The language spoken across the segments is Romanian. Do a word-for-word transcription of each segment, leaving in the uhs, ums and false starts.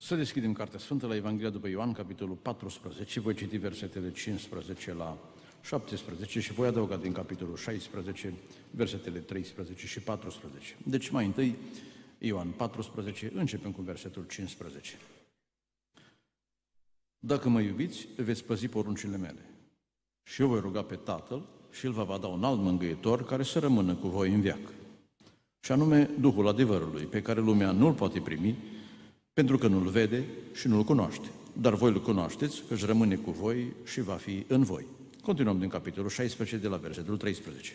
Să deschidem Cartea Sfântă la Evanghelia după Ioan, capitolul paisprezece, voi citi versetele cincisprezece la șaptesprezece și voi adăuga din capitolul șaisprezece, versetele treisprezece și paisprezece. Deci mai întâi, Ioan paisprezece, începem cu versetul cincisprezece. Dacă mă iubiți, veți păzi poruncile mele. Și eu voi ruga pe Tatăl și El vă va da un alt mângâietor care să rămână cu voi în veac. Și anume Duhul adevărului, pe care lumea nu-L poate primi, pentru că nu-L vede și nu-L cunoaște. Dar voi îl cunoașteți, că își rămâne cu voi și va fi în voi. Continuăm din capitolul șaisprezece, de la versetul treisprezece.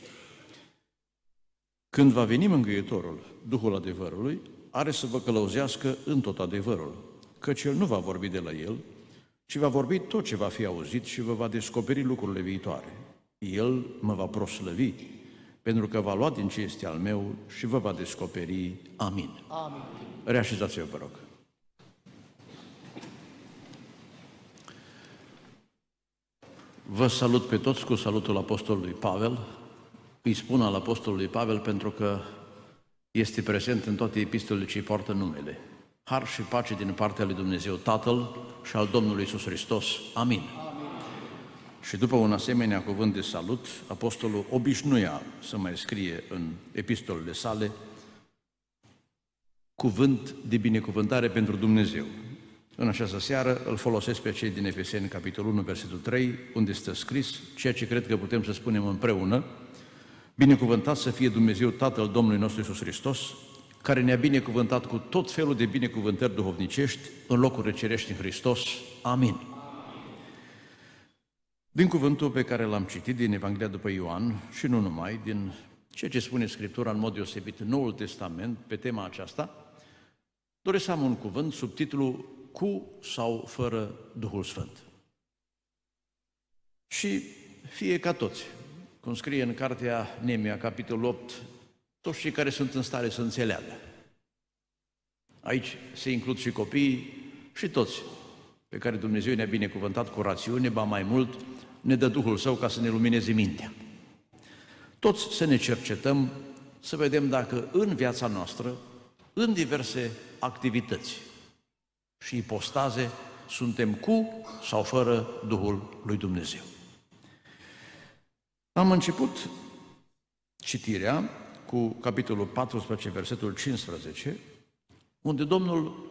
Când va veni mângâietorul, Duhul adevărului, are să vă călăuzească în tot adevărul, căci El nu va vorbi de la El, ci va vorbi tot ce va fi auzit și vă va descoperi lucrurile viitoare. El mă va proslăvi, pentru că va lua din ce este al meu și vă va descoperi. Amin. Amin. Reașezați-vă, vă rog. Vă salut pe toți cu salutul Apostolului Pavel. Îi spun al Apostolului Pavel pentru că este prezent în toate epistolele ce îi poartă numele. Har și pace din partea lui Dumnezeu Tatăl și al Domnului Iisus Hristos. Amin. Amin. Și după un asemenea cuvânt de salut, Apostolul obișnuia să mai scrie în epistolele sale cuvânt de binecuvântare pentru Dumnezeu. În această seară îl folosesc pe cei din Efeseni, capitolul unu, versetul trei, unde stă scris ceea ce cred că putem să spunem împreună: binecuvântat să fie Dumnezeu Tatăl Domnului nostru Iisus Hristos, care ne-a binecuvântat cu tot felul de binecuvântări duhovnicești în locurile cerești în Hristos. Amin. Din cuvântul pe care l-am citit din Evanghelia după Ioan și nu numai, din ceea ce spune Scriptura în mod deosebit în Noul Testament pe tema aceasta, doresc să am un cuvânt sub titlul Cu sau fără Duhul Sfânt. Și fie ca toți, cum scrie în cartea Nemia, capitolul opt, toți cei care sunt în stare să înțeleagă. Aici se includ și copiii și toți pe care Dumnezeu ne-a binecuvântat cu rațiune, ba mai mult, ne dă Duhul Său ca să ne lumineze mintea. Toți să ne cercetăm, să vedem dacă în viața noastră, în diverse activități și ipostaze, suntem cu sau fără Duhul lui Dumnezeu. Am început citirea cu capitolul paisprezece, versetul cincisprezece, unde Domnul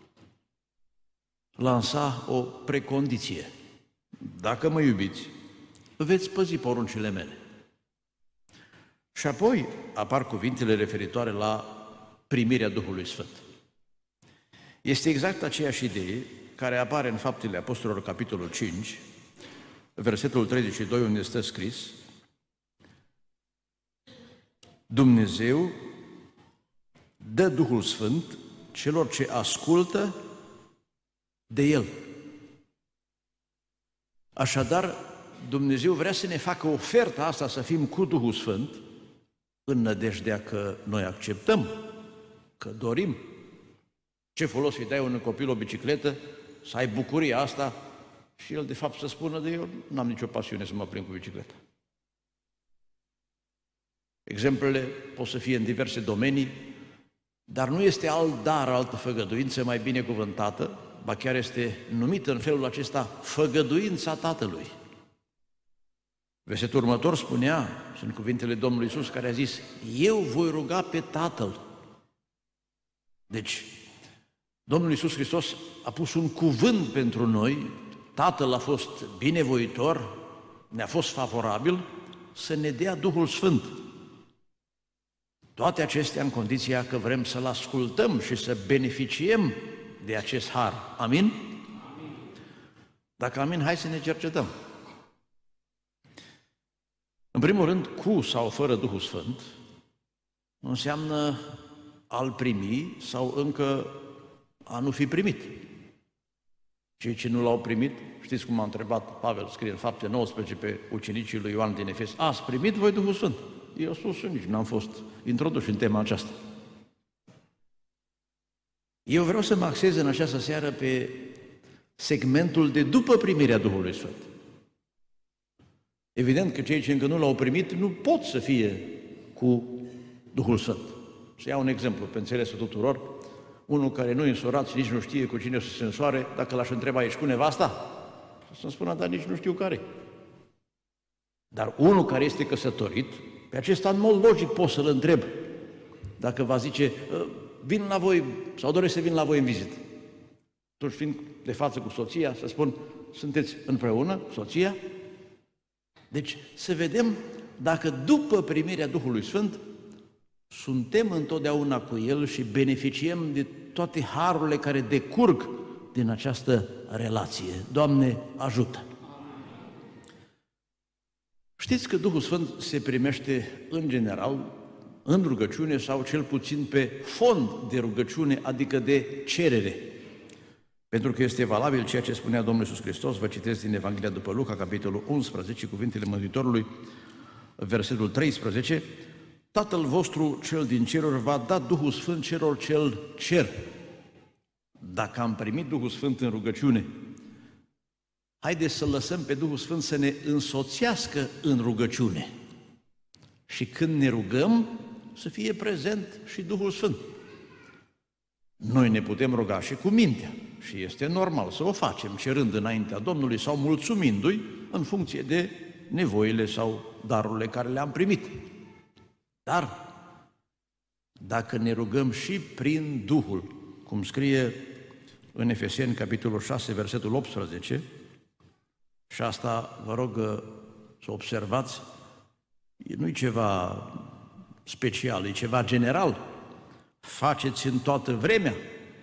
lansa o precondiție. Dacă mă iubiți, veți păzi poruncile mele. Și apoi apar cuvintele referitoare la primirea Duhului Sfânt. Este exact aceeași idee care apare în Faptele Apostolilor, capitolul cinci, versetul treizeci și doi, unde stă scris: Dumnezeu dă Duhul Sfânt celor ce ascultă de El. Așadar, Dumnezeu vrea să ne facă oferta asta să fim cu Duhul Sfânt în nădejdea că noi acceptăm, că dorim. Ce folos îi dai unui copil o bicicletă, să ai bucuria asta și el de fapt să spună de eu n-am nicio pasiune să mă plimb cu bicicleta. Exemplele pot să fie în diverse domenii, dar nu este alt dar, altă făgăduință mai binecuvântată, ba chiar este numită în felul acesta făgăduința Tatălui. Versetul următor spunea, sunt cuvintele Domnului Iisus care a zis: eu voi ruga pe Tatăl. Deci, Domnul Iisus Hristos a pus un cuvânt pentru noi, Tatăl a fost binevoitor, ne-a fost favorabil să ne dea Duhul Sfânt. Toate acestea în condiția că vrem să-L ascultăm și să beneficiem de acest har. Amin? Amin. Dacă amin, hai să ne cercetăm. În primul rând, cu sau fără Duhul Sfânt înseamnă a-L primi sau încă a nu fi primit. Cei ce nu l-au primit, știți cum a întrebat Pavel, scrie în Fapte nouăsprezece, pe ucenicii lui Ioan din Efes: ați primit voi Duhul Sfânt? Eu au spus, nici n-am fost introduși în tema aceasta. Eu vreau să mă axez în această seară pe segmentul de după primirea Duhului Sfânt. Evident că cei ce încă nu l-au primit nu pot să fie cu Duhul Sfânt. Să iau un exemplu pe înțelesul tuturor. unul care nu e însurat și nici nu știe cu cine să se însoare, dacă l-aș întreba, ești cu nevasta? Să-mi spună, dar nici nu știu care. Dar unul care este căsătorit, pe acesta în mod logic pot să-l întreb. Dacă va zice, vin la voi sau doresc să vin la voi în vizită. Atunci fiind de față cu soția, să spun, sunteți împreună cu soția? Deci să vedem dacă după primirea Duhului Sfânt suntem întotdeauna cu El și beneficiem de toate harurile care decurg din această relație. Doamne, ajută! Știți că Duhul Sfânt se primește în general în rugăciune sau cel puțin pe fond de rugăciune, adică de cerere. Pentru că este valabil ceea ce spunea Domnul Iisus Hristos, vă citesc din Evanghelia după Luca, capitolul unsprezece, cuvintele Mântuitorului, versetul treisprezece, Tatăl vostru cel din ceruri va da Duhul Sfânt celor ce-L cer. Dacă am primit Duhul Sfânt în rugăciune, haideți să lăsăm pe Duhul Sfânt să ne însoțească în rugăciune. Și când ne rugăm, să fie prezent și Duhul Sfânt. Noi ne putem ruga și cu mintea și este normal să o facem, cerând înaintea Domnului sau mulțumindu-i în funcție de nevoile sau darurile care le-am primit. Dar dacă ne rugăm și prin Duhul, cum scrie în Efeseni, capitolul șase, versetul optsprezece, și asta vă rog să observați, nu-i ceva special, e ceva general. Faceți în toată vremea,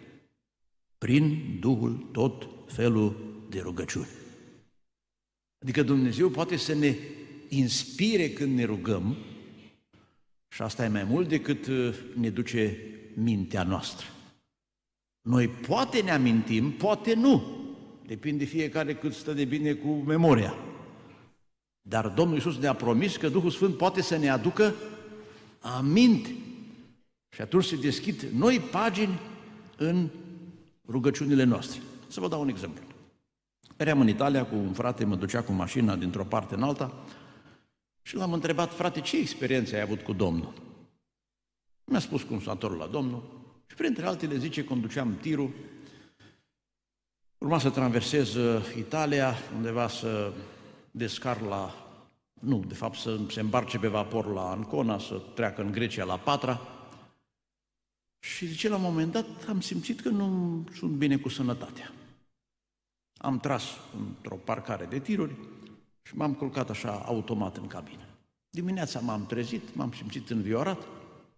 prin Duhul, tot felul de rugăciuni. Adică Dumnezeu poate să ne inspire când ne rugăm și asta e mai mult decât ne duce mintea noastră. Noi poate ne amintim, poate nu. Depinde fiecare cât stă de bine cu memoria. Dar Domnul Iisus ne-a promis că Duhul Sfânt poate să ne aducă aminte. Și atunci se deschid noi pagini în rugăciunile noastre. Să vă dau un exemplu. Eram în Italia cu un frate, mă ducea cu mașina dintr-o parte în alta și l-am întrebat, frate, ce experiență ai avut cu Domnul? Mi-a spus cum s-a întors la Domnul și printre altele zice, conduceam tirul, urma să traversez Italia, undeva să descar la, nu, de fapt să se îmbarce pe vapor la Ancona, să treacă în Grecia la Patra. Și zice, la un moment dat am simțit că nu sunt bine cu sănătatea. Am tras într-o parcare de tiruri și m-am culcat așa automat în cabină. Dimineața m-am trezit, m-am simțit înviorat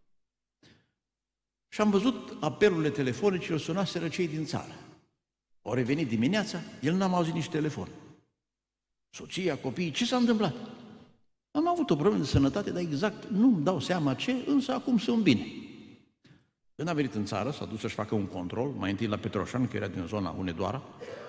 și am văzut apelurile telefonice, îl sunaseră cei din țară. Au revenit dimineața, el n-am auzit nici telefon. Soția, copiii, ce s-a întâmplat? Am avut o problemă de sănătate, dar exact nu-mi dau seama ce, însă acum sunt bine. Când a venit în țară, s-a dus să-și facă un control, mai întâi la Petroșani, că era din zona Hunedoara.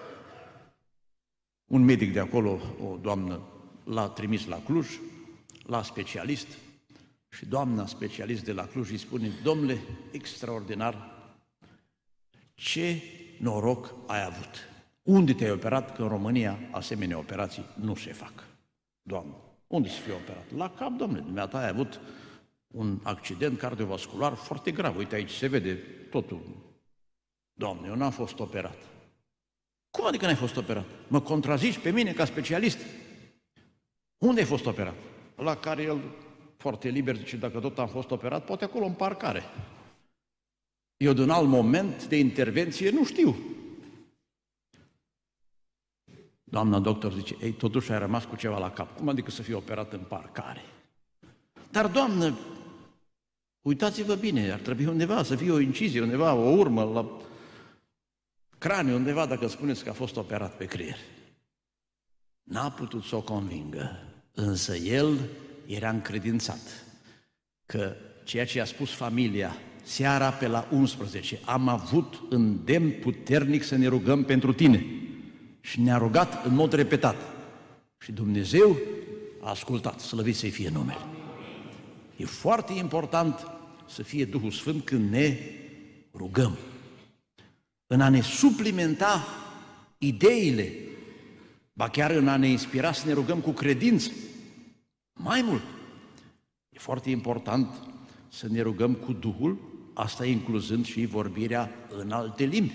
Un medic de acolo, o doamnă, l-a trimis la Cluj, la specialist, și doamna specialist de la Cluj îi spune, domnule, extraordinar, ce noroc ai avut! Unde te-ai operat? Că în România asemenea operații nu se fac. Doamne, unde să fie operat? La cap, domnule, dumneata ai avut un accident cardiovascular foarte grav. Uite, aici se vede totul. Doamne, eu n-am fost operat. Cum adică n-ai fost operat? Mă contrazici pe mine ca specialist? Unde ai fost operat? La care el, foarte liber, zice, dacă tot am fost operat, poate acolo în parcare. Eu, de un alt moment de intervenție, nu știu. Doamna doctor zice, ei, totuși ai rămas cu ceva la cap. Cum adică să fie operat în parcare? Dar, doamnă, uitați-vă bine, ar trebui undeva să fie o incizie, undeva o urmă la craniu, undeva, dacă spuneți că a fost operat pe creier. N-a putut să o convingă, însă el era încredințat că ceea ce a spus familia seara pe la unsprezece, am avut îndemn puternic să ne rugăm pentru tine. Și ne-a rugat în mod repetat. Și Dumnezeu a ascultat, slăvit să-i fie numele. E foarte important să fie Duhul Sfânt când ne rugăm. În a ne suplimenta ideile, ba chiar în a ne inspira să ne rugăm cu credință. Mai mult, e foarte important să ne rugăm cu Duhul asta incluzând și vorbirea în alte limbi.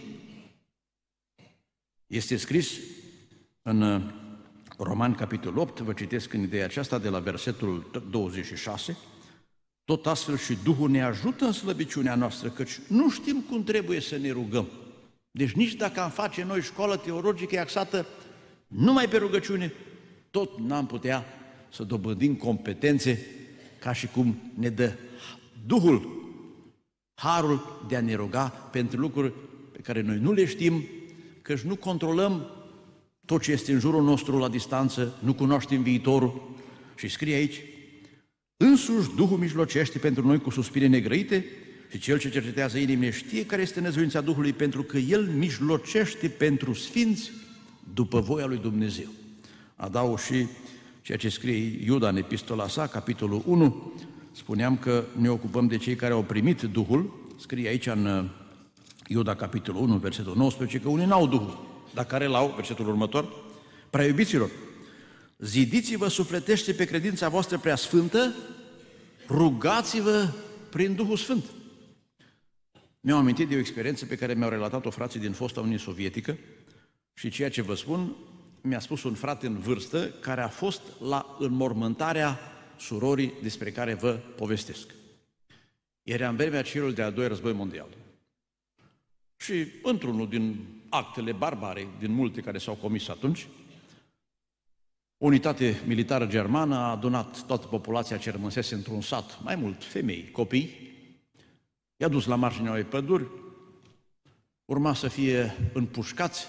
Este scris în Romani, capitolul opt, vă citesc în ideea aceasta de la versetul douăzeci și șase, tot astfel și Duhul ne ajută în slăbiciunea noastră, căci nu știm cum trebuie să ne rugăm. Deci nici dacă am face noi școală teologică axată numai pe rugăciune, tot n-am putea să dobândim competențe ca și cum ne dă Duhul harul de a ne ruga pentru lucruri pe care noi nu le știm, căci nu controlăm tot ce este în jurul nostru la distanță, nu cunoaștem viitorul. Și scrie aici, însuși Duhul mijlocește pentru noi cu suspine negrăite și Cel ce cercetează inimile știe care este năzuința Duhului, pentru că El mijlocește pentru sfinți după voia lui Dumnezeu. Adaug și ceea ce scrie Iuda în epistola sa, capitolul unu, spuneam că ne ocupăm de cei care au primit Duhul, scrie aici în Iuda, capitolul unu, versetul nouăsprezece, că unii n-au Duhul, dar care l-au, versetul următor, prea iubiților, zidiți-vă sufletește pe credința voastră prea sfântă, rugați-vă prin Duhul Sfânt. Mi-am amintit de o experiență pe care mi-au relatat-o frații din fosta Uniune Sovietică și ceea ce vă spun, mi-a spus un frate în vârstă care a fost la înmormântarea surorii despre care vă povestesc. Era în vremea celui de-al doilea război mondial. Și într-unul din actele barbare, din multe care s-au comis atunci, o unitate militară germană a adunat toată populația ce rămăsese într-un sat, mai mult femei, copii, i-a dus la marginea unei păduri, urma să fie împușcați,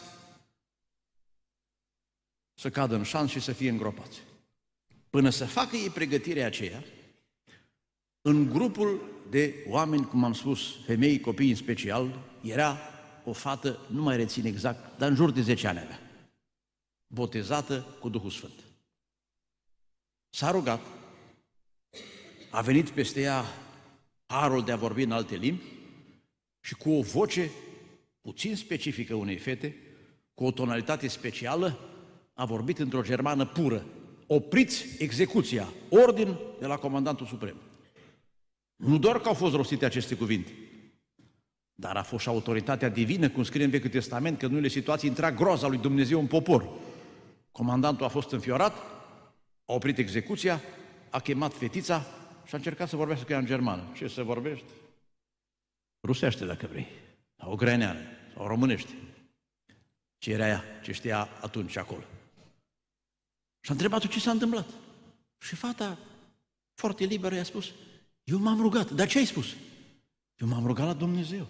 să cadă în șanț și să fie îngropați. Până să facă ei pregătirea aceea, în grupul de oameni, cum am spus, femei, copii în special, era o fată, nu mai rețin exact, dar în jur de zece ani avea, botezată cu Duhul Sfânt. S-a rugat, a venit peste ea harul de a vorbi în alte limbi și cu o voce puțin specifică unei fete, cu o tonalitate specială, a vorbit într-o germană pură. Opriți execuția, ordin de la Comandantul Suprem. Nu doar că au fost rostite aceste cuvinte, dar a fost și autoritatea divină, cum scrie în Vechiul Testament, că în unele situații intra groaza lui Dumnezeu în popor. Comandantul a fost înfiorat, a oprit execuția, a chemat fetița și a încercat să vorbească cu ea în germană. Ce să vorbești? Rusește, dacă vrei, sau ucraineană, sau românește. Ce era ea, ce știa atunci acolo. Și a întrebat-o ce s-a întâmplat. Și fata, foarte liberă, i-a spus, eu m-am rugat. Dar ce ai spus? Eu m-am rugat la Dumnezeu.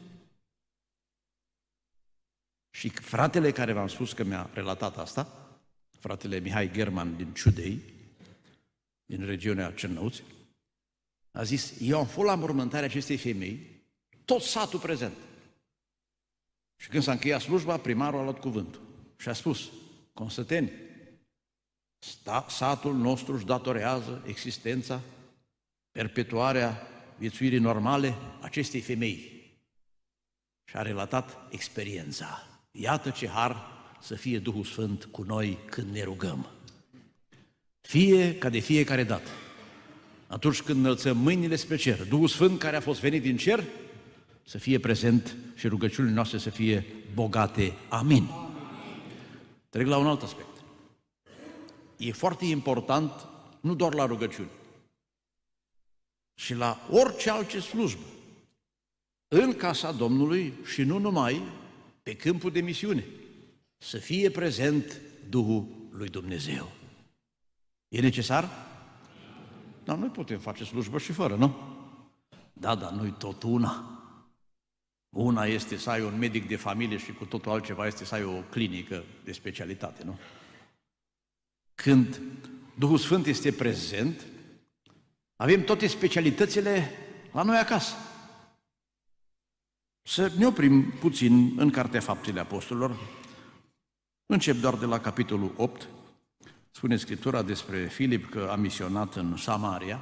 Și fratele care v-am spus că mi-a relatat asta, fratele Mihai German din Ciudei, din regiunea Cernăuți, a zis, eu am fost la mormântarea acestei femei, tot satul prezent. Și când s-a încheiat slujba, primarul a luat cuvântul și a spus, consăteni, satul nostru își datorează existența, perpetuarea viețuirii normale acestei femei. Și a relatat experiența. Iată ce har să fie Duhul Sfânt cu noi când ne rugăm. Fie ca de fiecare dată. Atunci când înălțăm mâinile spre cer, Duhul Sfânt care a fost venit din cer, să fie prezent și rugăciunile noastre să fie bogate. Amin. Trec la un alt aspect. E foarte important, nu doar la rugăciuni, și la orice alte slujbă, în casa Domnului și nu numai, pe câmpul de misiune, să fie prezent Duhul lui Dumnezeu. E necesar? Dar noi putem face slujbă și fără, nu? Da, dar nu-i tot una. Una este să ai un medic de familie și cu totul altceva este să ai o clinică de specialitate, nu? Când Duhul Sfânt este prezent, avem toate specialitățile la noi acasă. Să ne oprim puțin în Cartea Faptele Apostolilor. Încep doar de la capitolul opt. Spune Scriptura despre Filip că a misionat în Samaria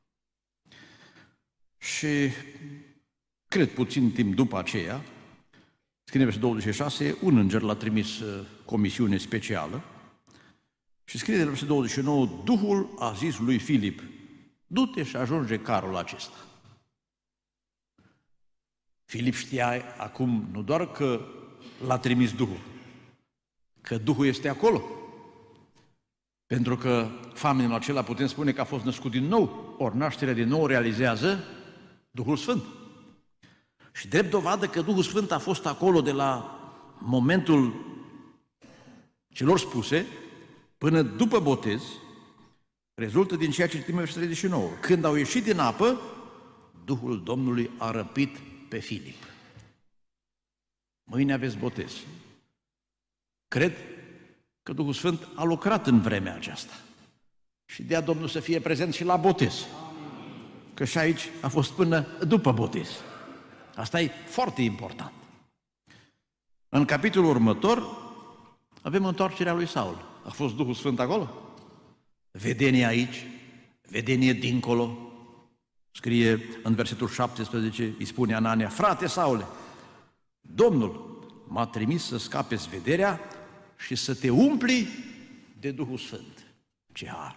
și cred puțin timp după aceea, scrie versetul douăzeci și șase, un înger l-a trimis cu o misiune specială și scrie de versetul douăzeci și nouă, Duhul a zis lui Filip, du-te și ajunge carul acesta. Filip știa acum nu doar că l-a trimis Duhul, că Duhul este acolo. Pentru că famenul acela putem spune că a fost născut din nou, ori nașterea din nou realizează Duhul Sfânt. Și drept dovadă că Duhul Sfânt a fost acolo de la momentul celor spuse până după botez, rezultă din ceea ce citim în versetul treizeci și nouă. Când au ieșit din apă, Duhul Domnului a răpit pe Filip. Mâine aveți botez. Cred că Duhul Sfânt a lucrat în vremea aceasta. Și dea Domnul să fie prezent și la botez. Că și aici a fost până după botez. Asta e foarte important. În capitolul următor avem întoarcerea lui Saul. A fost Duhul Sfânt acolo? Vedenie aici, vedenie dincolo. Scrie în versetul șaptesprezece, îi spune Anania: frate Saule, Domnul m-a trimis să scapeți vederea și să te umpli de Duhul Sfânt. Ce har!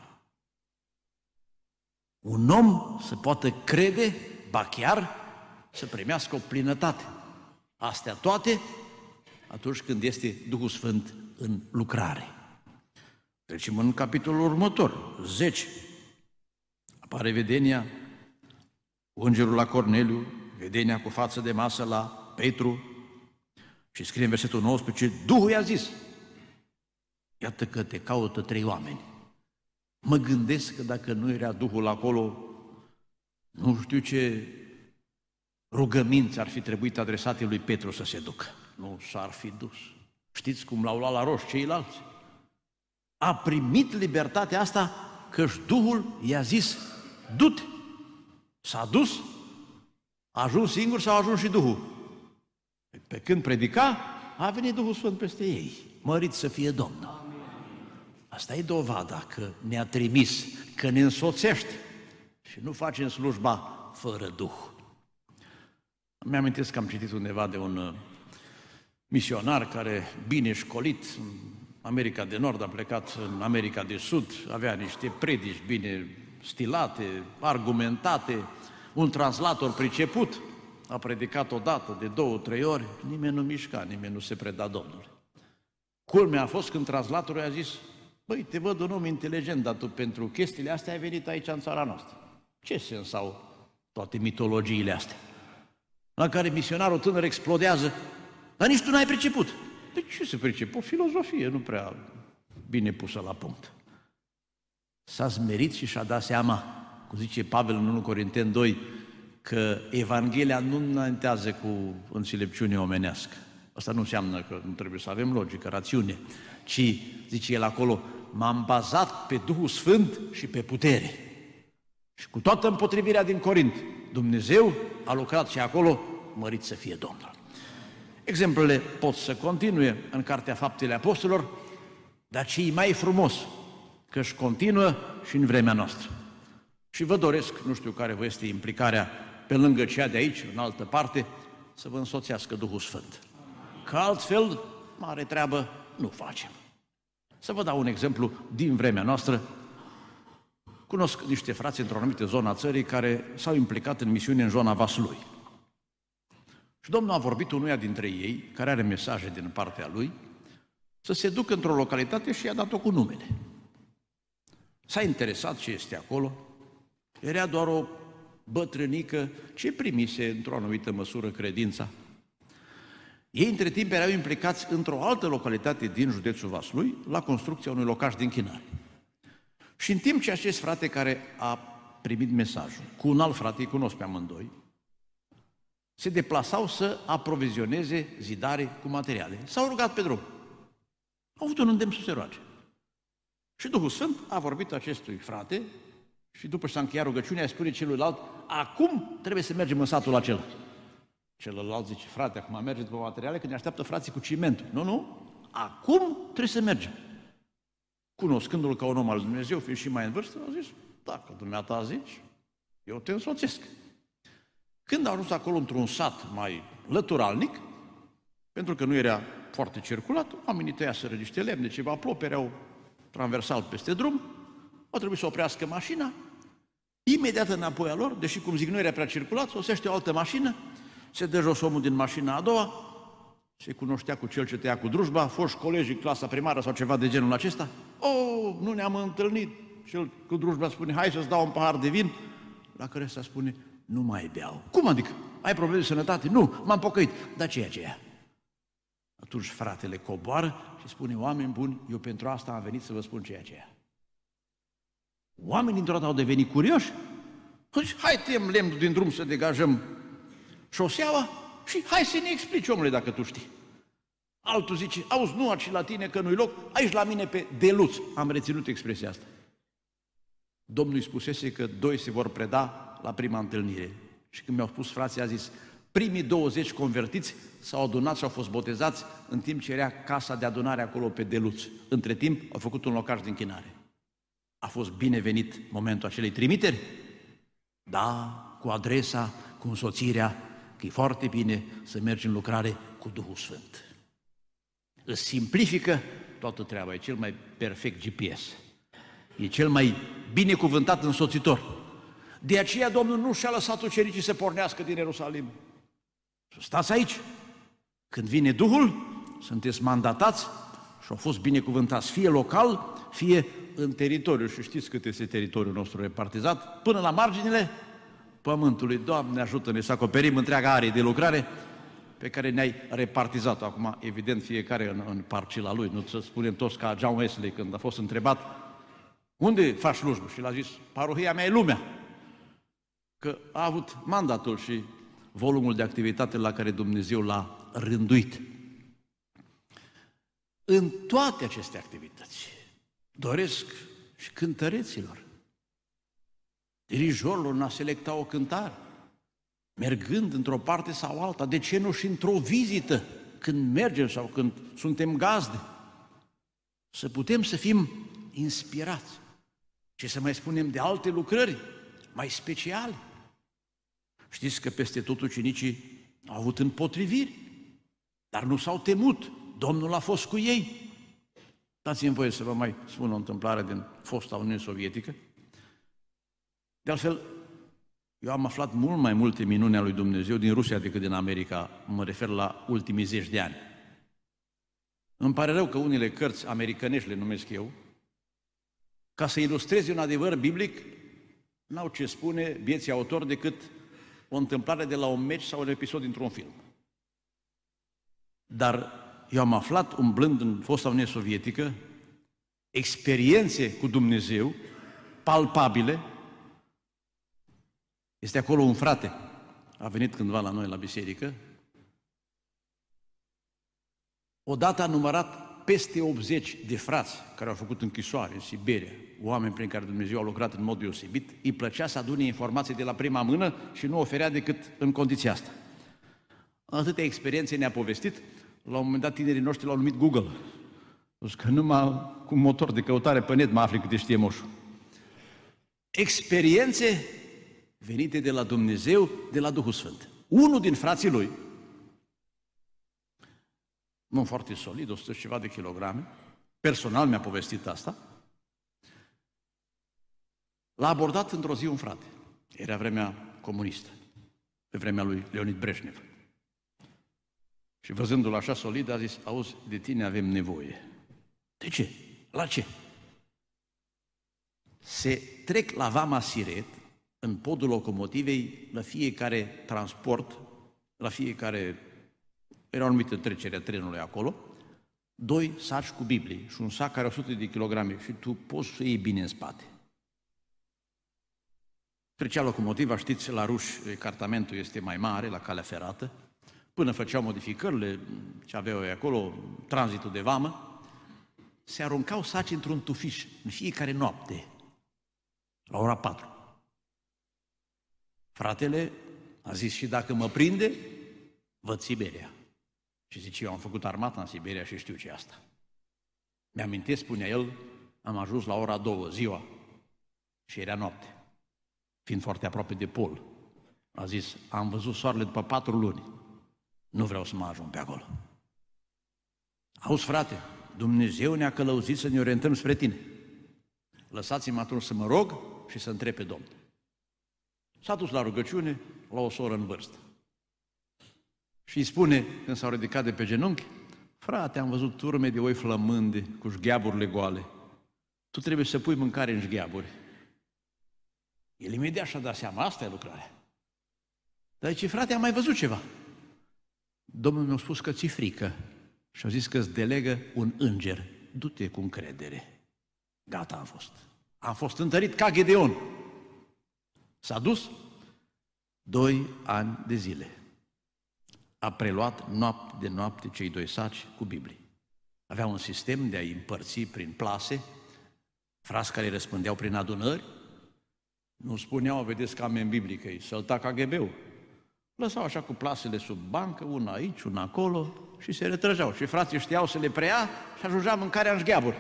Un om să poată crede, ba chiar să primească o plinătate. Astea toate atunci când este Duhul Sfânt în lucrare. Trecem în capitolul următor, zece. Apare vedenia cu îngerul la Corneliu, vedenia cu față de masă la Petru și scrie în versetul nouăsprezece, Duhul i-a zis, iată că te caută trei oameni. Mă gândesc că dacă nu era Duhul acolo, nu știu ce rugăminți ar fi trebuit adresate lui Petru să se ducă. Nu s-ar fi dus. Știți cum l-au luat la roș ceilalți? A primit libertatea asta că-și Duhul i-a zis, du-te. S-a dus, a ajuns singur sau a ajuns și Duhul? Pe când predica, a venit Duhul Sfânt peste ei. Mărit să fie Domnul. Asta e dovada că ne-a trimis, că ne însoțește și nu facem slujba fără Duh. Îmi amintesc că am citit undeva de un misionar care, bine școlit, în America de Nord, a plecat în America de Sud, avea niște predici bine stilate, argumentate, un translator priceput, a predicat odată, de două, trei ori, nimeni nu mișca, nimeni nu se preda Domnului. Culmea a fost când translatorul a zis, băi, te văd un om inteligent, dar tu pentru chestiile astea ai venit aici în țara noastră. Ce sens au toate mitologiile astea? La care misionarul tânăr explodează, dar nici tu n-ai priceput. De ce se pricep? O filozofie nu prea bine pusă la punct. S-a smerit și și-a dat seama, cum zice Pavel în unu Corinteni doi, că Evanghelia nu înaintează cu înțelepciune omenească. Asta nu înseamnă că nu trebuie să avem logică, rațiune, ci, zice el acolo, m-am bazat pe Duhul Sfânt și pe putere. Și cu toată împotrivirea din Corint, Dumnezeu a lucrat și acolo, mărit să fie Domnul. Exemplele pot să continue în Cartea Faptele Apostolilor, dar ce e mai frumos, că își continuă și în vremea noastră. Și vă doresc, nu știu care vă este implicarea pe lângă cea de aici, în altă parte, să vă însoțească Duhul Sfânt. Că altfel, mare treabă, nu facem. Să vă dau un exemplu din vremea noastră. Cunosc niște frați într-o anumită zonă a țării care s-au implicat în misiune în zona Vaslui. Și Domnul a vorbit unuia dintre ei, care are mesaje din partea lui, să se ducă într-o localitate și i-a dat-o cu numele. S-a interesat ce este acolo. Era doar o bătrânică ce primise într-o anumită măsură credința. Ei, între timp, erau implicați într-o altă localitate din județul Vaslui, la construcția unui locaș de închinare. Și în timp ce acest frate care a primit mesajul, cu un alt frate, îi cunosc pe amândoi, se deplasau să aprovizioneze zidare cu materiale. S-au rugat pe drum. Au avut un îndemn să se roage. Și Duhul Sfânt a vorbit acestui frate și după ce s-a încheiat rugăciunea, îi spune celuilalt, acum trebuie să mergem în satul acela. Celălalt zice, frate, acum merge după materiale, că ne așteaptă frații cu cimentul. Nu, nu, acum trebuie să mergem. Cunoscându-l ca un om al Dumnezeu, fiind și mai în vârstă, a zis, dacă dumneata zici, eu te însoțesc. Când a ajuns acolo într-un sat mai lăturalnic, pentru că nu era foarte circulat, oamenii tăiaseră niște lemne, ceva plopere au transversal peste drum, au trebuit să oprească mașina, imediat înapoi a lor, deși, cum zic, nu era prea circulat, sosește o altă mașină, Se dă jos omul din mașina a doua, se cunoștea cu cel ce tăia cu drujba, a fost colegii, clasa primară sau ceva de genul acesta. Oh, nu ne-am întâlnit. Cel cu drujba spune, hai să-ți dau un pahar de vin, la care ăsta spune, nu mai beau. Cum adică? Ai probleme de sănătate? Nu, m-am pocăit. Dar ce e aceea? Atunci fratele coboară și spune, oameni buni, eu pentru asta am venit să vă spun ce e aceea. Oamenii dintr-o dată au devenit curioși. Deci, hai tăiem lemnul din drum să degajăm șoseaua și hai să ne explici, omule, dacă tu știi. Altul zice, auzi, nu aici la tine că nu-i loc, aici la mine pe Deluț. Am reținut expresia asta. Domnul îi spusese că doi se vor preda la prima întâlnire. Și când mi-au spus frații, a zis, primii douăzeci convertiți s-au adunat și au fost botezați în timp ce era casa de adunare acolo pe Deluț. Între timp au făcut un locaș de închinare. A fost binevenit momentul acelei trimiteri? Da, cu adresa, cu însoțirea, că e foarte bine să mergi în lucrare cu Duhul Sfânt. Îți simplifică toată treaba, e cel mai perfect G P S. E cel mai binecuvântat însoțitor. De aceea Domnul nu și-a lăsat ucenicii să pornească din Ierusalim. Stați aici. Când vine Duhul, sunteți mandatați și au fost binecuvântați, fie local, fie în teritoriu. Și știți cât este teritoriul nostru repartizat? Până la marginile pământului. Doamne, ajută-ne să acoperim întreaga arie de lucrare pe care ne-ai repartizat-o. Acum, evident, fiecare în, în parcela lui. Nu să spunem toți ca John Wesley când a fost întrebat unde faci slujbă? Și l-a zis, parohia mea e lumea. Că a avut mandatul și volumul de activitate la care Dumnezeu l-a rânduit. În toate aceste activități doresc și cântăreților, dirijorilor în a selecta o cântare, mergând într-o parte sau alta, de ce nu și într-o vizită, când mergem sau când suntem gazde, să putem să fim inspirați și să mai spunem de alte lucrări mai speciale. Știți că peste tot ucenicii au avut împotriviri, dar nu s-au temut. Domnul a fost cu ei. Dați-mi voie să vă mai spun o întâmplare din fosta Uniune Sovietică. De altfel, eu am aflat mult mai multe minuni ale lui Dumnezeu din Rusia decât din America, mă refer la ultimii zeci de ani. Îmi pare rău că unele cărți americanești, le numesc eu, ca să ilustreze un adevăr biblic, n-au ce spune vieții autor decât o întâmplare de la un meci sau un episod dintr-un film. Dar eu am aflat, umblând în fosta Uniune Sovietică, experiențe cu Dumnezeu, palpabile. Este acolo un frate, a venit cândva la noi la biserică, odată a numărat peste optzeci de frați care au făcut închisoare în Siberia, oameni prin care Dumnezeu a lucrat în mod deosebit, îi plăcea să adune informații de la prima mână și nu oferea decât în condiția asta. Atâtea experiențe ne-a povestit, la un moment dat tinerii noștri l-au numit Google. Deci că numai cu motor de căutare pe net mă afli câte știe moșul. Experiențe venite de la Dumnezeu, de la Duhul Sfânt. Unul din frații lui, nu foarte solid, o sută și ceva de kilograme, personal mi-a povestit asta, l-a abordat într-o zi un frate. Era vremea comunistă, pe vremea lui Leonid Breșnev. Și văzându-l așa solid, a zis, auzi, de tine avem nevoie. De ce? La ce? Se trec la Vama Siret, în podul locomotivei, la fiecare transport, la fiecare, era o anumită trecere a trenului acolo, doi saci cu Biblie și un sac care are o sută de kilograme și tu poți să iei bine în spate. Trecea locomotiva, știți, la ruși cartamentul este mai mare, la calea ferată, până făceau modificările, ce aveau ei acolo, tranzitul de vamă, se aruncau saci într-un tufiș în fiecare noapte, la ora patru. Fratele a zis, și dacă mă prinde, văd Siberia. Și zice, eu am făcut armata în Siberia și știu ce e asta. Mi-amintesc, spunea el, am ajuns la ora două ziua și era noapte, fiind foarte aproape de pol. A zis, am văzut soarele după patru luni, nu vreau să mă ajung pe acolo. Auzi, frate, Dumnezeu ne-a călăuzit să ne orientăm spre tine. Lăsați-mă atunci să mă rog și să întreb pe Domnul. S-a dus la rugăciune la o soră în vârstă. și îi spune, când s-au ridicat de pe genunchi: frate, am văzut turme de oi flămânde cu șgheaburile goale. Tu trebuie să pui mâncare în șgheaburi. El imediat și-a dat seama, asta e lucrarea. Dar zice: frate, am mai văzut ceva. Domnul mi-a spus că ți-e frică și a zis că îți delegă un înger. Du-te cu încredere. Gata, am fost. Am fost întărit ca Gedeon. S-a dus doi ani de zile. A preluat noapte de noapte cei doi saci cu Biblii. Avea un sistem de a-i împărți prin plase, frați care îi răspândeau prin adunări, nu spuneau: vedeți că am în Biblie, că îi sălta K G B-ul. Lăsau așa cu plasele sub bancă, una aici, una acolo, și se retrăgeau. Și frații știau să le preia și ajungea mâncarea în șgheaburi.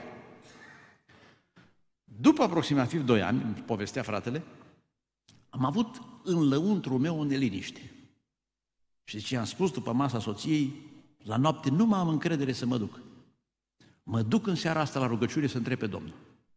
După aproximativ doi ani, îmi povestea fratele, am avut în lăuntrul meu o neliniște. Și zice, am spus după masa soției: la noapte nu mai am încredere să mă duc. Mă duc în seara asta la rugăciune să întreb pe Domnul.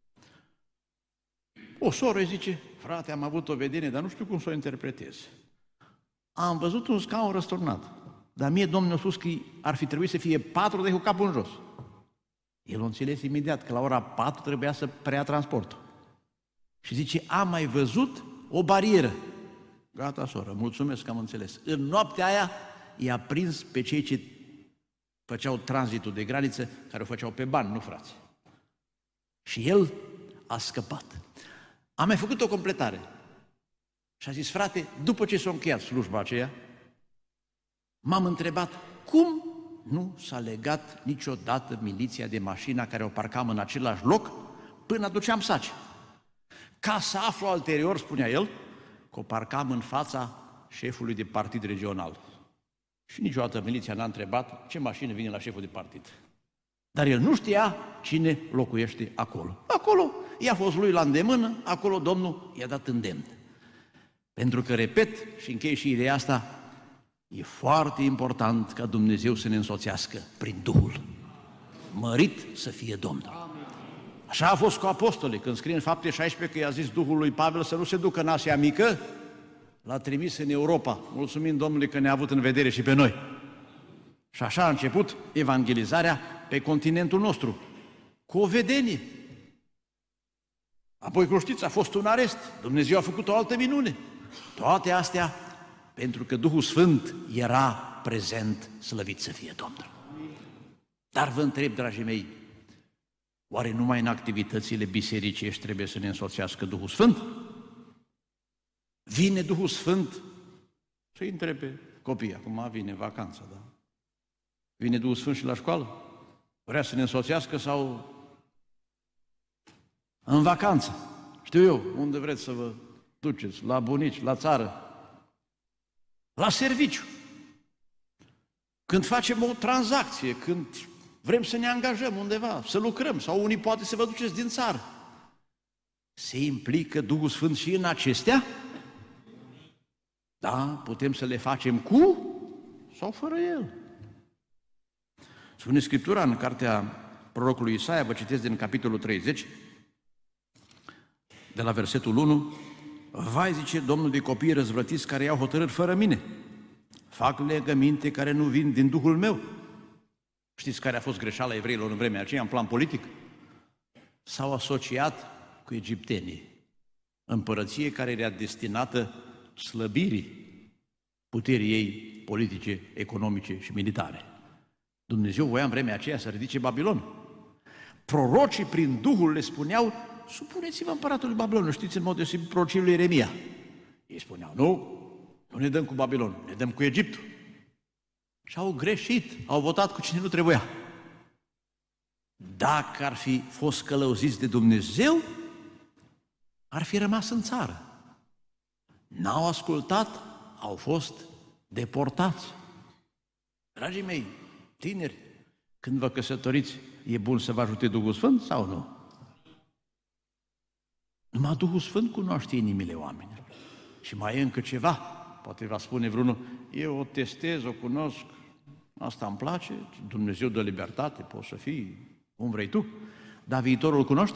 O soră îi zice: frate, am avut o vedenie, dar nu știu cum să o interpretez. Am văzut un scaun răsturnat, dar mie Domnul a spus că ar fi trebuit să fie patru de cu capul în jos. El a înțeles imediat că la ora patru trebuia să preia transportul. Și zice: am mai văzut o barieră. Gata, soră, mulțumesc că am înțeles. În noaptea aia i-a prins pe cei ce făceau tranzitul de graniță, care o făceau pe bani, nu frați. Și el a scăpat. Am mai făcut o completare. Și a zis: frate, după ce s-a încheiat slujba aceea, m-am întrebat cum nu s-a legat niciodată miliția de mașina care o parcam în același loc până aduceam saci. Ca să aflu ulterior, spunea el, că o parcam în fața șefului de partid regional. Și niciodată miliția n-a întrebat ce mașină vine la șeful de partid. Dar el nu știa cine locuiește acolo. Acolo i-a fost lui la îndemână, acolo Domnul i-a dat îndemn. Pentru că, repet și închei și ideea asta, e foarte important ca Dumnezeu să ne însoțească prin Duhul. Mărit să fie Domnul. Așa a fost cu apostolii, când scrie în Fapte șaisprezece că i-a zis Duhul lui Pavel să nu se ducă în Asia Mică, l-a trimis în Europa, mulțumind Domnului că ne-a avut în vedere și pe noi. Și așa a început evangelizarea pe continentul nostru, cu o vedenie. Apoi, cum știți, a fost un arest, Dumnezeu a făcut o altă minune. Toate astea pentru că Duhul Sfânt era prezent, slăvit să fie Domnul. Dar vă întreb, dragii mei, oare numai în activitățile bisericești trebuie să ne însoțească Duhul Sfânt? Vine Duhul Sfânt să-i întrebe copii, acum vine vacanța, da? Vine Duhul Sfânt și la școală? Vrea să ne însoțească sau în vacanță? Știu eu, unde vreți să vă duceți, la bunici, la țară, la serviciu. Când facem o tranzacție, când vrem să ne angajăm undeva, să lucrăm, sau unii poate să vă duceți din țară. Se implică Duhul Sfânt și în acestea? Da, putem să le facem cu sau fără El. Spune Scriptura în cartea prorocului Isaia, vă citesc din capitolul treizeci, de la versetul unu, vai, zice Domnul, de copii răzvrătiți care iau hotărâri fără mine, fac legăminte care nu vin din Duhul meu. Știți care a fost greșeala evreilor în vremea aceea, în plan politic? S-au asociat cu egiptenii, împărăție care era destinată slăbirii puterii ei politice, economice și militare. Dumnezeu voia în vremea aceea să ridice Babilon. Prorocii prin Duhul le spuneau: supuneți-vă împăratului Babilon. Știți, în mod deosebit, prorocii lui Ieremia. Ei spuneau: nu, nu ne dăm cu Babilon, ne dăm cu Egiptul. Și au greșit, au votat cu cine nu trebuia. Dacă ar fi fost călăuziți de Dumnezeu, ar fi rămas în țară. N-au ascultat, au fost deportați. Dragii mei, tineri, când vă căsătoriți, e bun să vă ajute Duhul Sfânt sau nu? Numai Duhul Sfânt cunoaște inimile oamenilor. Și mai e încă ceva, poate va spune vreunul: eu o testez, o cunosc, asta îmi place, Dumnezeu dă libertate, poți să fii cum vrei tu, dar viitorul îl cunoști?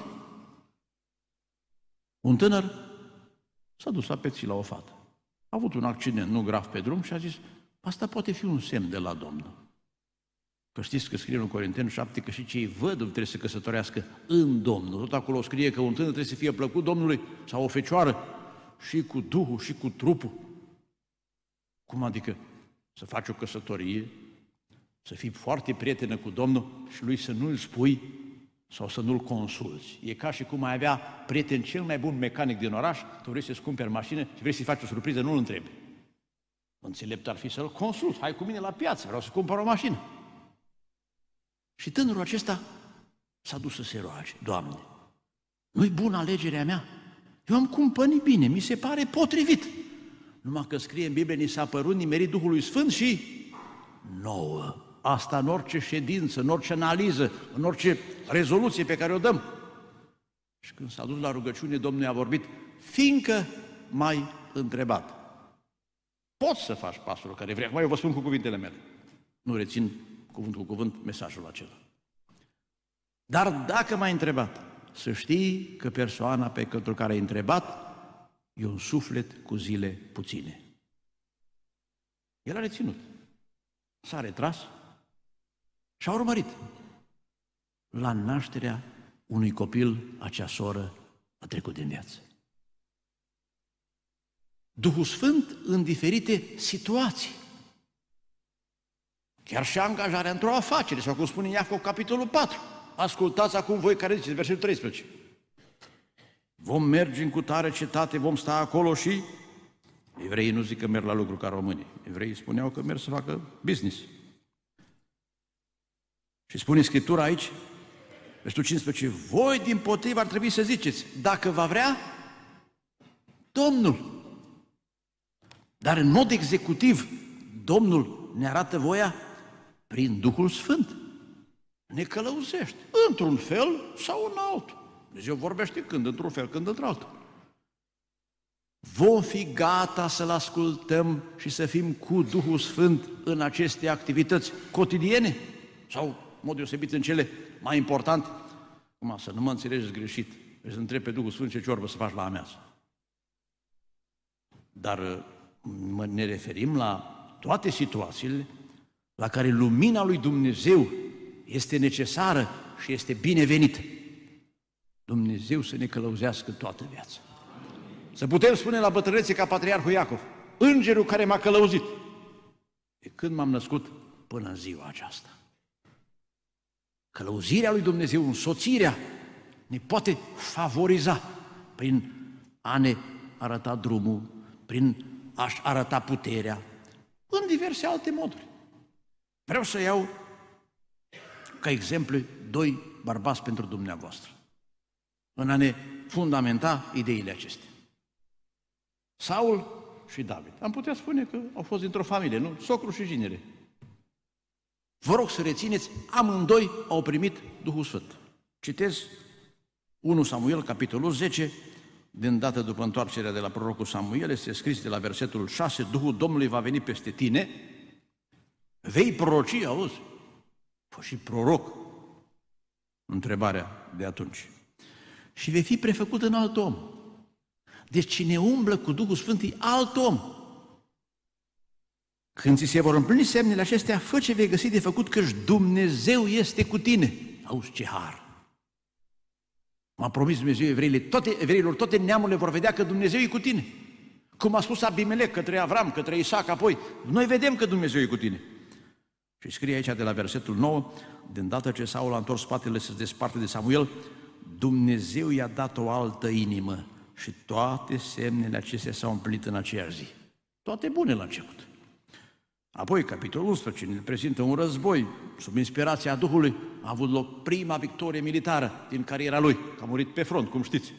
Un tânăr s-a dus la peții la o fată. A avut un accident nu grav pe drum și a zis: Asta poate fi un semn de la Domnul. Că știți că scrie în Corinteni șapte că și cei văduvi trebuie să căsătorească în Domnul. Tot acolo scrie că un tânăr trebuie să fie plăcut Domnului sau o fecioară și cu Duhul și cu trupul. Cum adică? Să faci o căsătorie, să fii foarte prietenă cu Domnul și lui să nu-l spui sau să nu-l consulți. E ca și cum ai avea prieten cel mai bun mecanic din oraș, tu vrei să-ți cumperi mașină și vrei să-i faci o surpriză, nu-l întrebi. Înțelept ar fi să-l consulți, hai cu mine la piață, vreau să cumpăr o mașină. Și tânărul acesta s-a dus să se roage, Doamne, nu-i bună alegerea mea? Eu am cumpănit bine, mi se pare potrivit. Numai că scrie în Biblie, ni s-a părut nimerit Duhului Sfânt și nouă. Asta în orice ședință, în orice analiză, în orice rezoluție pe care o dăm. Și când s-a dus la rugăciune, Domnul i-a vorbit, fiindcă m-ai întrebat. Poți să faci pasul care vrei. Acum eu vă spun cu cuvintele mele. Nu rețin cuvânt cu cuvânt mesajul acela. Dar dacă m-ai întrebat, să știi că persoana pe care ai întrebat e un suflet cu zile puține. El a reținut. S-a retras și a urmărit. La nașterea unui copil, acea soră a trecut din viață. Duhul Sfânt în diferite situații. Chiar și angajarea într-o afacere, sau cum spune Iacov, capitolul patru. Ascultați acum voi care ziceți, versetul treisprezece. Vom merge în cutare cetate, vom sta acolo și evreii nu zic că merg la lucru ca românii. Evreii spuneau că merg să facă business. Și spune Scriptura aici, versetul cincisprezece, voi dimpotrivă ar trebui să ziceți, dacă va vrea Domnul. Dar în mod executiv, Domnul ne arată voia prin Duhul Sfânt. Ne călăuzește, într-un fel sau în altul. Dumnezeu vorbește când într-un fel, când într-altul. Vom fi gata să-L ascultăm și să fim cu Duhul Sfânt în aceste activități cotidiene sau, în mod deosebit, în cele mai importante. Cum să nu mă înțelegeți greșit, să întreb pe Duhul Sfânt ce ciorbă să faci la amiază. Dar ne referim la toate situațiile la care lumina lui Dumnezeu este necesară și este binevenită. Dumnezeu să ne călăuzească toată viața. Să putem spune la bătrânețe ca Patriarhul Iacov, îngerul care m-a călăuzit, de când m-am născut până în ziua aceasta. Călăuzirea lui Dumnezeu, însoțirea, ne poate favoriza prin a ne arăta drumul, prin a-și arăta puterea, în diverse alte moduri. Vreau să iau ca exemplu doi bărbați pentru dumneavoastră, în a ne fundamenta ideile acestea. Saul și David. Am putea spune că au fost dintr-o familie, nu? Socru și ginere. Vă rog să rețineți, amândoi au primit Duhul Sfânt. Citez unu Samuel, capitolul zece, de îndată după întoarcerea de la prorocul Samuel, este scris de la versetul șase, Duhul Domnului va veni peste tine, vei proroci, auzi? Fă și proroc. Întrebarea de atunci. Și vei fi prefăcut în alt om. Deci cine umblă cu Duhul Sfânt e alt om. Când ți se vor împlini semnele acestea, fă ce vei găsi de făcut, căci Dumnezeu este cu tine. Auzi ce har! M-a promis Dumnezeu evreile, toate, evreilor, toate neamurile vor vedea că Dumnezeu e cu tine. Cum a spus Abimelec către Avram, către Isaac apoi, noi vedem că Dumnezeu e cu tine. Și scrie aici de la versetul nouă, de îndată ce Saul a întors spatele să se desparte de Samuel, Dumnezeu i-a dat o altă inimă și toate semnele acestea s-au împlinit în aceeași zi. Toate bune la început. Apoi, capitolul unsprezece, ne prezintă un război. Sub inspirația Duhului a avut loc prima victorie militară din cariera lui, că a murit pe front, cum știți.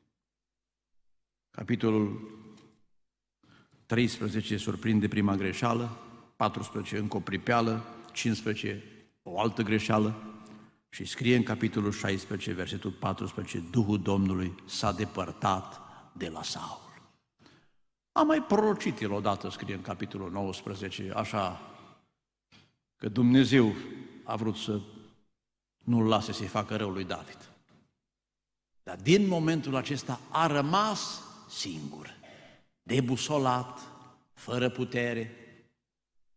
Capitolul treisprezece surprinde prima greșeală, paisprezece încă o pripeală, cincisprezece o altă greșeală și scrie în capitolul șaisprezece, versetul paisprezece, Duhul Domnului s-a depărtat de la Saul. A mai prorocit el odată, scrie în capitolul nouăsprezece, așa că Dumnezeu a vrut să nu-l lase să-i facă rău lui David. Dar din momentul acesta a rămas singur, debusolat, fără putere.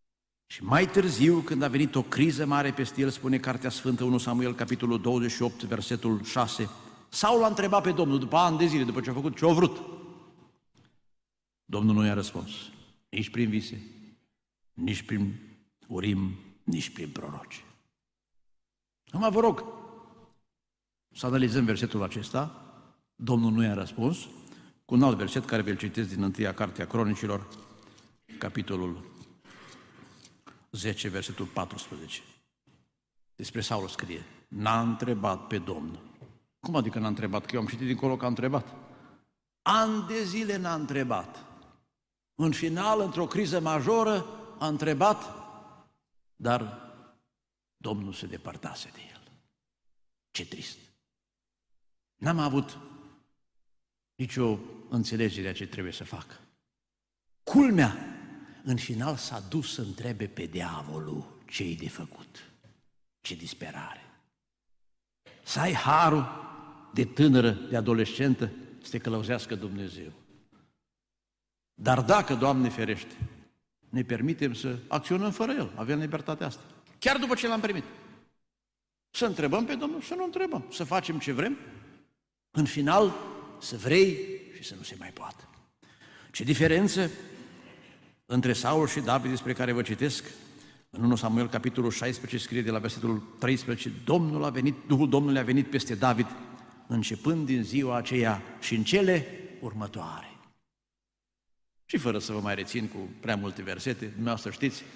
Și mai târziu, când a venit o criză mare peste el, spune Cartea Sfântă, unu Samuel, capitolul douăzeci și opt, versetul șase, Saul a întrebat pe Domnul după ani de zile, după ce a făcut ce a vrut. Domnul nu i-a răspuns, nici prin vise, nici prin urim, nici prin proroci. Acum vă rog să analizăm versetul acesta, Domnul nu i-a răspuns, cu un alt verset care vi-l citesc din întâia Cartea Cronicilor, capitolul zece, versetul paisprezece. Despre Saul scrie, n-a întrebat pe Domnul. Cum adică n-a întrebat? Că eu am citit dincolo că a întrebat. Ani de zile n-a întrebat. În final, într-o criză majoră, a întrebat, dar Domnul se depărtase de el. Ce trist! N-am avut nicio înțelegere a ce trebuie să facă. Culmea, în final s-a dus să întrebe pe diavolul ce-i de făcut. Ce disperare! Să ai harul de tânără, de adolescentă, să te călăuzească Dumnezeu. Dar dacă, Doamne ferește, ne permitem să acționăm fără El, avem libertatea asta. Chiar după ce l-am primit. Să întrebăm pe Domnul, să nu întrebăm, să facem ce vrem, în final să vrei și să nu se mai poată. Ce diferență între Saul și David, despre care vă citesc, în unu Samuel, capitolul șaisprezece, scrie de la versetul treisprezece, Domnul a venit, Duhul Domnului a venit peste David, începând din ziua aceea și în cele următoare. Și fără să vă mai rețin cu prea multe versete, dumneavoastră știți,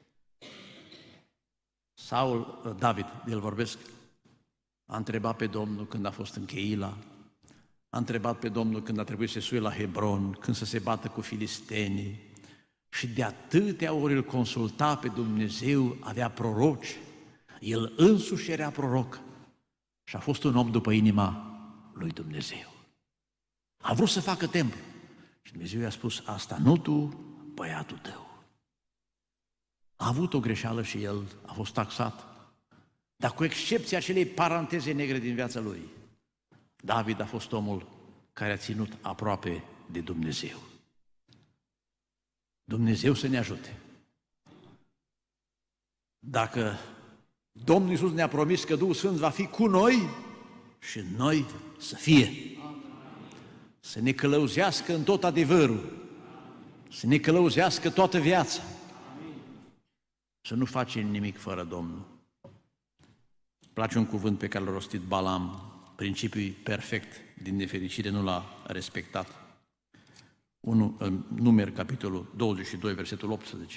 Saul, David, de el vorbesc, a întrebat pe Domnul când a fost în Cheila, a întrebat pe Domnul când a trebuit să se suie la Hebron, când să se bată cu filistenii, și de atâtea ori îl consulta pe Dumnezeu, avea proroci, el însuși era proroc și a fost un om după inima lui Dumnezeu. A vrut să facă templu și Dumnezeu i-a spus, asta nu tu, băiatul tău. A avut o greșeală și el a fost taxat, dar cu excepția acelei paranteze negre din viața lui, David a fost omul care a ținut aproape de Dumnezeu. Dumnezeu să ne ajute. Dacă Domnul Iisus ne-a promis că Duhul Sfânt va fi cu noi și noi să fie, să ne călăuzească în tot adevărul, să ne călăuzească toată viața, să nu facem nimic fără Domnul. Place un cuvânt pe care l-a rostit Balam, principiul perfect, din nefericire nu l-a respectat. unu Numeri, capitolul douăzeci și doi, versetul optsprezece.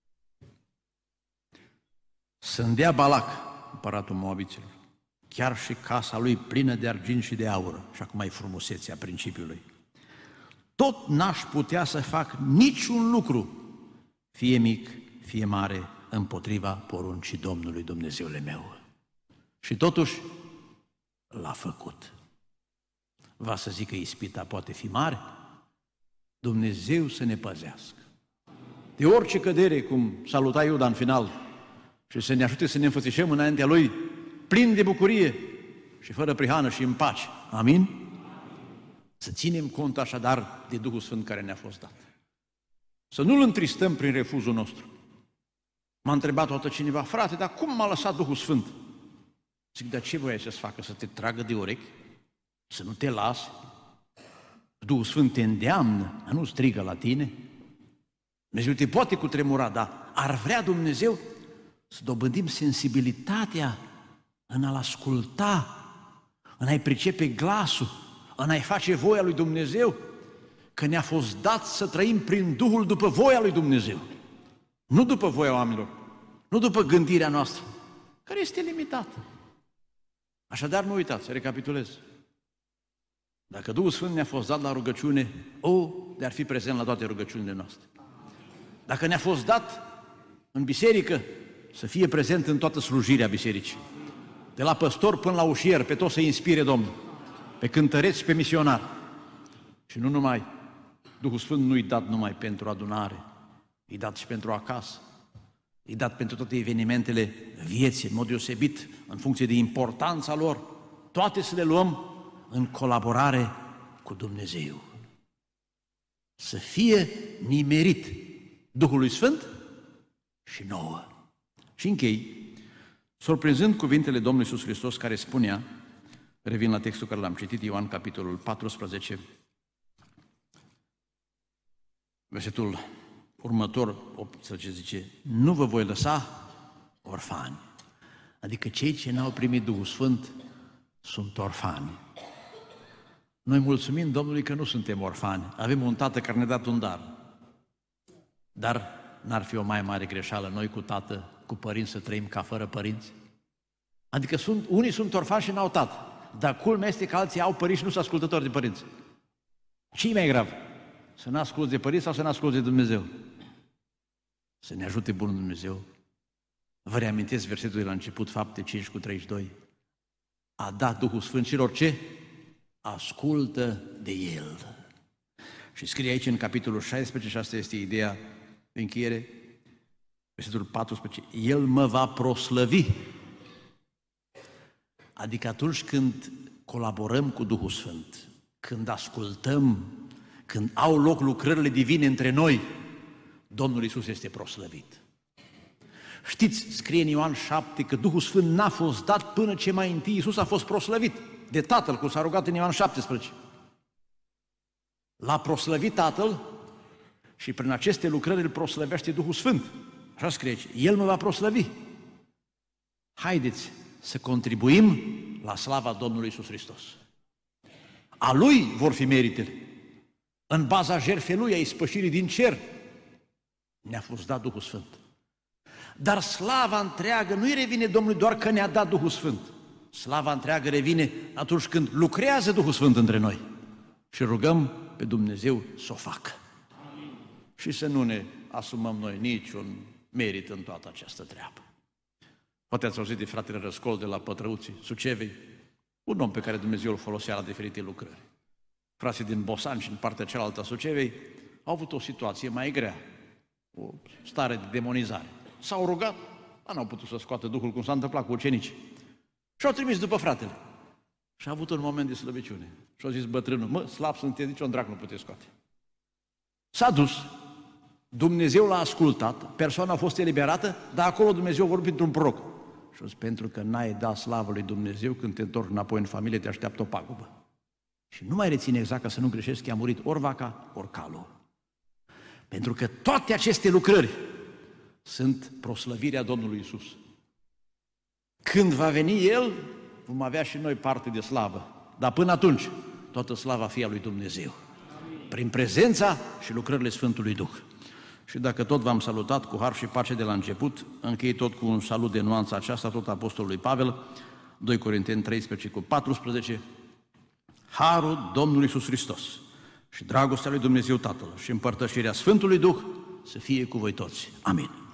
Să îndea Balac, împăratul Moabiților, chiar și casa lui plină de argint și de aur, și acum e frumusețea principiului. Tot n-aș putea să fac niciun lucru, fie mic, fie mare, împotriva poruncii Domnului Dumnezeule meu. Și totuși l-a făcut. Va să zic că ispita poate fi mare? Dumnezeu să ne păzească de orice cădere, cum saluta Iuda în final, și să ne ajute să ne înfățișăm înaintea Lui plin de bucurie și fără prihană și în pace. Amin? Să ținem cont așadar de Duhul Sfânt care ne-a fost dat. Să nu-L întristăm prin refuzul nostru. M-a întrebat toată cineva, frate, dar cum m-a lăsat Duhul Sfânt? Zic, dar ce voiai să-ți facă? Să te tragă de urechi? Să nu te lase? Duhul Sfânt te îndeamnă, nu strigă la tine. Dumnezeu te poate cutremura, dar ar vrea Dumnezeu să dobândim sensibilitatea în a-L asculta, în a-i pricepe glasul, în a-i face voia lui Dumnezeu, că ne-a fost dat să trăim prin Duhul după voia lui Dumnezeu, nu după voia oamenilor, nu după gândirea noastră, care este limitată. Așadar, nu uitați, recapitulez. Dacă Duhul Sfânt ne-a fost dat la rugăciune, o, de-ar fi prezent la toate rugăciunile noastre. Dacă ne-a fost dat în biserică, să fie prezent în toată slujirea bisericii. De la păstor până la ușier, pe toți să inspire Domnul, pe cântăreți și pe misionari. Și nu numai, Duhul Sfânt nu-i dat numai pentru adunare, e dat și pentru acasă, e dat pentru toate evenimentele vieții, în mod deosebit, în funcție de importanța lor, toate să le luăm în colaborare cu Dumnezeu. Să fie nimerit Duhului Sfânt și și nouă. Și închei, surprinzând cuvintele Domnului Iisus Hristos care spunea, revin la textul care l-am citit, Ioan, capitolul paisprezece, versetul următor, optsprezece, zice, nu vă voi lăsa orfani. Adică cei ce n-au primit Duhul Sfânt sunt orfani. Noi mulțumim Domnului că nu suntem orfani, avem un tată care ne-a dat un dar. Dar n-ar fi o mai mare greșeală noi cu tată, cu părinți să trăim ca fără părinți? Adică sunt, unii sunt orfani și n-au tată, dar culmea este că alții au părinți și nu sunt ascultători de părinți. Ce-i mai grav? Să ne asculți de părinți sau să ne asculți de Dumnezeu? Să ne ajute Bunul Dumnezeu. Vă reamintesc versetul de la început, Fapte cinci cu treizeci și doi. A dat Duhul Sfânt celor ce? Ascultă de El. Și scrie aici în capitolul șaisprezece, și asta este ideea de încheiere, versetul paisprezece, El mă va proslăvi. Adică atunci când colaborăm cu Duhul Sfânt, când ascultăm, când au loc lucrările divine între noi, Domnul Iisus este proslăvit. Știți, scrie în Ioan șapte că Duhul Sfânt n-a fost dat până ce mai întâi Iisus a fost proslăvit de Tatăl, cum s-a rugat în Ioan șaptesprezece. L-a proslăvit Tatăl și prin aceste lucrări îl proslăvește Duhul Sfânt. Așa scrie aici, El mă va proslăvi. Haideți să contribuim la slava Domnului Iisus Hristos. A Lui vor fi meritele. În baza jertfei Lui, a ispășirii din cer, ne-a fost dat Duhul Sfânt. Dar slava întreagă nu-i revine Domnului doar că ne-a dat Duhul Sfânt. Slava întreagă revine atunci când lucrează Duhul Sfânt între noi. Și rugăm pe Dumnezeu să o facă. Amin. Și să nu ne asumăm noi niciun merit în toată această treabă. Poate ați auzit de fratele Răscol de la Pătrăuții, Sucevei, un om pe care Dumnezeu îl folosea la diferite lucrări. Frații din Bosan și în partea cealaltă a Sucevei au avut o situație mai grea, o stare de demonizare. S-au rugat, dar n-au putut să scoată Duhul, cum s-a întâmplat cu ucenicii. Și au trimis după fratele. Și a avut un moment de slăbiciune. Și au zis bătrânul, mă, slab sunteți, nici un drac nu puteți scoate. S-a dus, Dumnezeu l-a ascultat, persoana a fost eliberată, dar acolo Dumnezeu a vorbit într-un proroc. Și a zis, pentru că n-ai dat slavă lui Dumnezeu, când te întorci înapoi în familie, te așteaptă o pagubă. Și nu mai reține exact, ca să nu greșești, că a murit ori vaca, ori calul. Pentru că toate aceste lucrări sunt proslăvirea Domnului Iisus. Când va veni El, vom avea și noi parte de slavă. Dar până atunci, toată slava fie a lui Dumnezeu. Prin prezența și lucrările Sfântului Duh. Și dacă tot v-am salutat cu har și pace de la început, închei tot cu un salut de nuanța aceasta, tot Apostolului Pavel, doi Corinteni treisprezece cu paisprezece, Harul Domnului Iisus Hristos și dragostea lui Dumnezeu Tatăl și împărtășirea Sfântului Duh să fie cu voi toți. Amin.